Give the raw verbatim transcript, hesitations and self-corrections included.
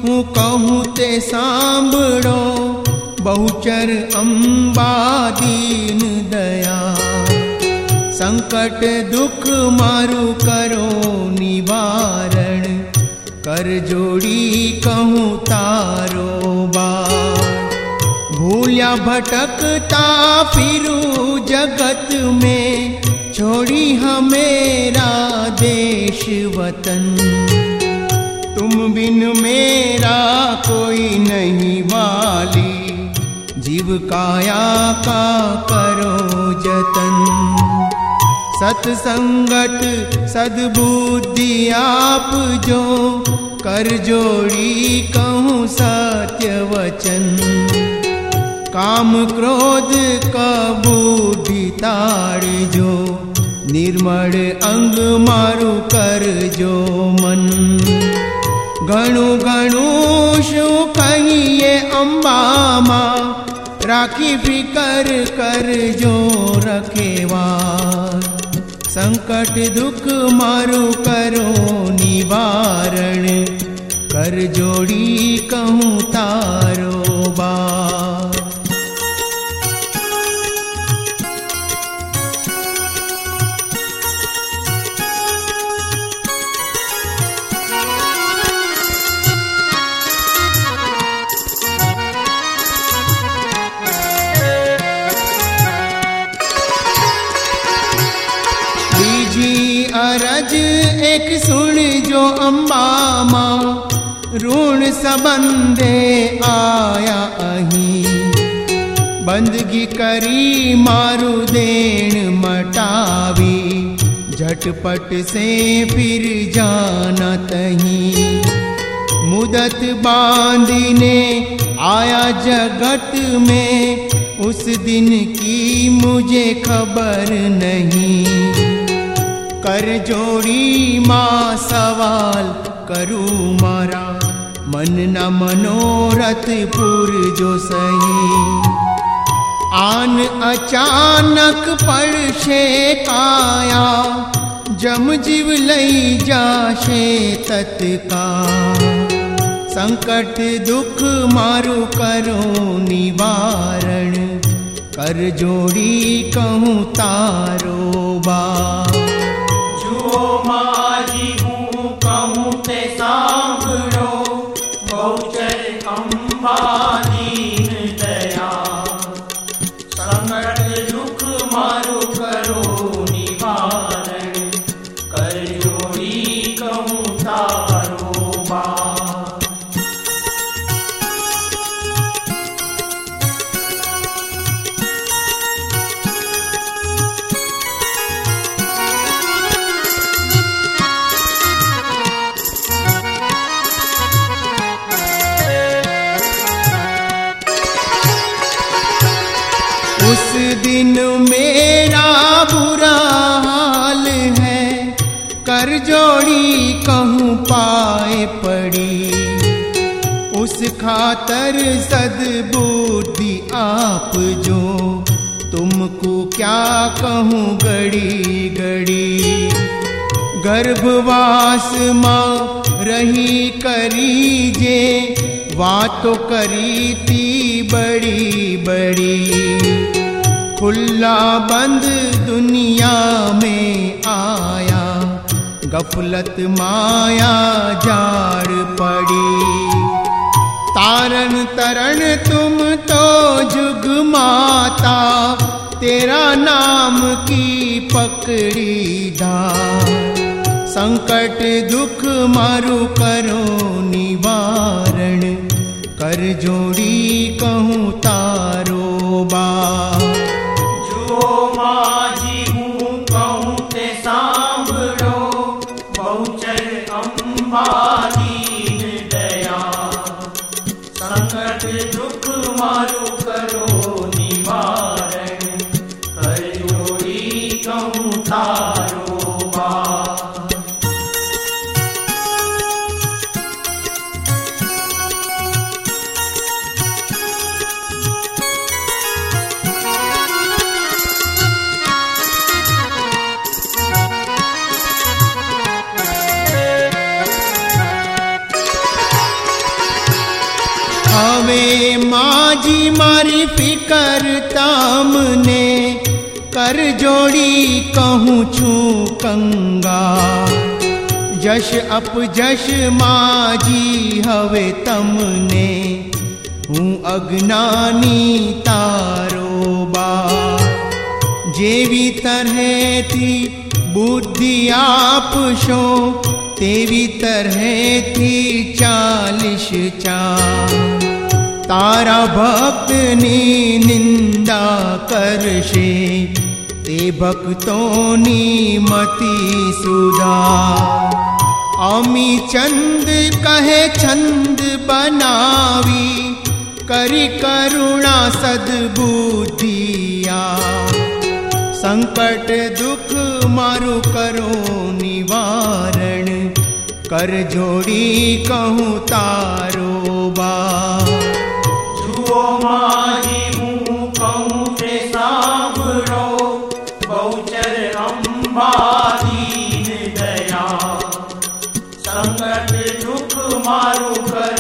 हूँ कहूँ ते सांभळो, बहुचर अंबा दीन दया। संकट दुख मारू करो निवारण, कर जोड़ी कहूँ तारो बार। भूल्या भटकता फिरू जगत में, छोड़ी हमेरा देश वतन। तुम बिन मेरा कोई नहीं वाली, जीव काया का करो जतन। सत्संगत सद्बुद्धि आप जो, कर जोड़ी कहूँ सत्य वचन। काम क्रोध कबूद्धि ताड़ जो, निर्मल अंग मारू कर जो मन। घणु घणु शू कहिए अंबा मां, राखी फिकर कर जो रखेवार। संकट दुख मारू करो निवारण, कर जोड़ी कहूँ तारो बार। अरज एक सुन जो अंबा मां, ऋण संबंधे आया अही। बंदगी करी मारू देन मटावी, झटपट से फिर जाना तही। मुदत बांधने आया जगत में, उस दिन की मुझे खबर नहीं। कर जोड़ी माँ सवाल करूँ मारा, मन न मनोरथ पुर जो सही। आन अचानक पड़शे काया, जम जीव लई जाशे तत्काल। संकट दुख मारू करो निवारण, कर जोड़ी कहूँ तारो बार। माजी हूँ कहूँ ते सांभळो, बहुचर अंबा दीन दया। संकट दुख मारू करो निवारण, कर जोड़ी कहूँ तारो बार। उस दिन मेरा बुरा हाल है, कर जोड़ी कहूँ पाए पड़ी। उस खातर सद्बुद्धि आप जो, तुमको क्या कहूँ गड़ी गड़ी। गर्भवास माँ रही करी जे, बातो करी थी बड़ी बड़ी। खुला बंद दुनिया में आया, गफलत माया जाड़ पड़ी। तारन तरन तुम तो जुग माता, तेरा नाम की पकड़ी धार। संकट दुख मारू करो निवारण, कर जोड़ी कहूँ तारो बार। जो माजी हूँ कहूँ ते सांभळो, बहुचर अंबा दीन दया। संकट दुख मारू करो निवारण, कर जोड़ी कहूँ तारो बार। हवे माजी मारी फिकर तामने कर जोड़ी कहूँ छू कंगा जश अप जश माजी हवे तमने हूँ अज्ञानी तारो बा जेवी तरह थी बुद्धि आप शो तेवी तरह थी चालिश चा तारा भक्त नी निंदा करशे ते भक्तों नी मति सुधा अमी चंद कहे छंद बनावी करी करुणा सद्बुद्धिया संकट दुख मारू करो निवारण कर जोड़ी कहूँ तारो बा जुओ माजी हूँ कहूँ ते सांभळो बहुचर अंबा दीन दया संकट दुख मारू कर